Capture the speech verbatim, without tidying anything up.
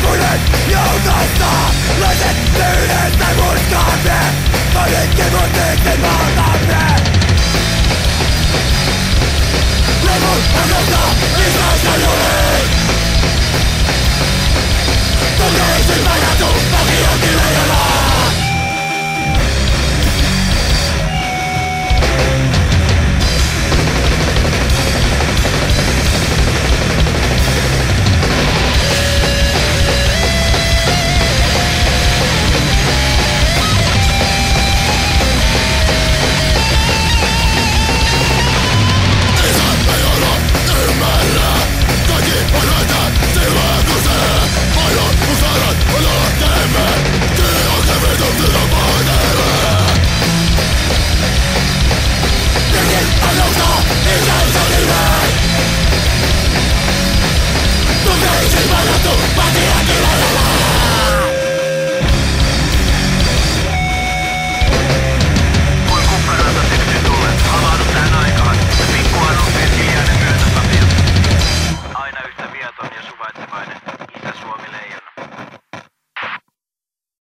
Půjdeš neudostá, ležet týden nebuď kámě, paníky mrtvíky má na mě. Nebuď hrozná, vyznáš na nuly. To měli si pamatuj,